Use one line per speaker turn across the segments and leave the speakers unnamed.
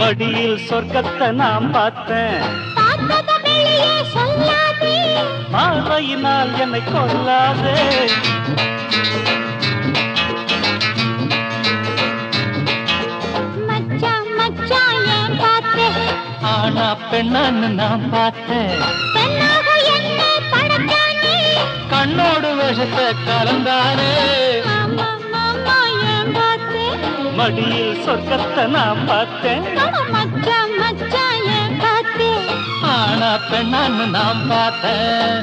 மடியில் சொர்க்கத்தை நான் பார்த்தேன். பார்வையினால் என்னை கொல்லாதே. ஆனா பெண்ணான்னு நான் பார்த்தேன். கண்ணோடு விஷத்தை கலந்தானே. மடியில் சொர்க்கத்தை நான் பார்த்தேன். ஆனா பெண்ணான்னு நான் பார்த்தேன்.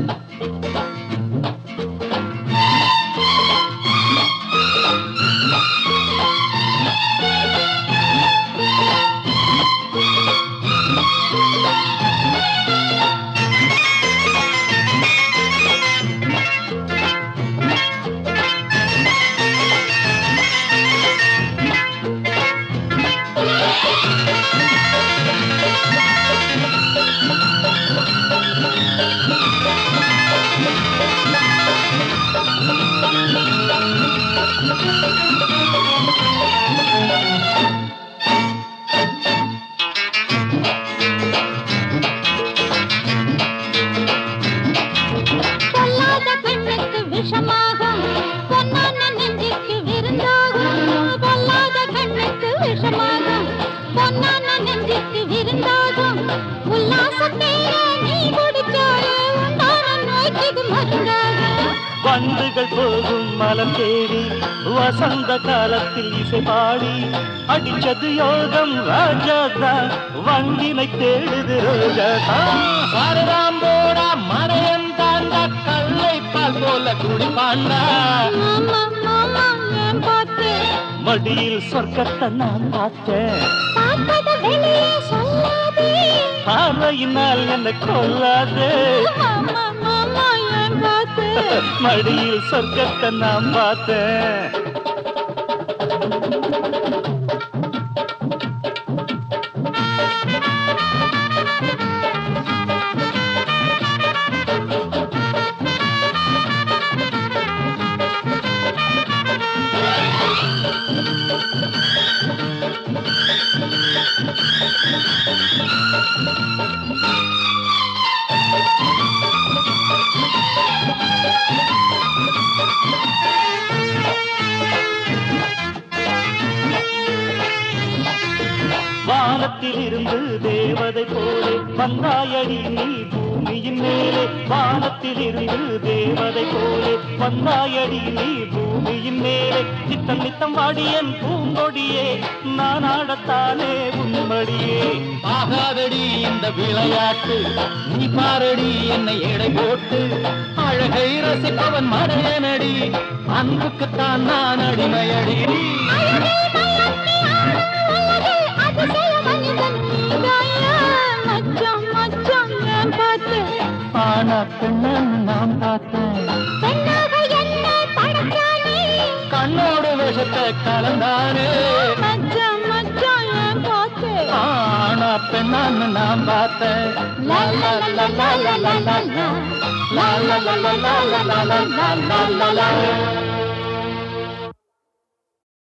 வண்டுகள் போகும் மலம் தேடி வசந்த காலத்தில் இசை பாடி அடிச்சது யோகம் ராஜாதான் வண்டினை தேடுது ரோஜாதான் போடா மறையன் தாண்டா கல்லை பால் போல குடிப்பாண்டா. மடியில் சொர்க்கத்தை நான் பார்த்தேன். பார்வையினால் என்னை கொல்லாதே. மடியில் சொர்க்கத்தை நான் பார்த்தேன். வானத்தில் இருந்து தேவதை போலே வந்தாயடி நீ பூமியின் மேலே. வானத்தில் இருந்து தேவதை போலே வந்தாயடி நீ பூமியின் மேலே. நித்தம் நித்தம் வாடியன் பூங்கொடியே நான் ஆடத்தானே உன்மடியே. ஆகாதடி இந்த விளையாட்டு நீ பாரடி என்னை எடை போட்டு. அழகை ரசிப்பவன் மடையனடி அன்புக்குத்தான் நான் அடிமையடி. ஆனா பெண்ணான்னு நான் பார்த்தேன். கண்ணோடு விஷத்தை கலந்தானே. ஆனா பெண்ணான்னு நான் பார்த்தேன். லா லா லா லா லா லா லா லா லா லா லா லா லா லா லா லா லா.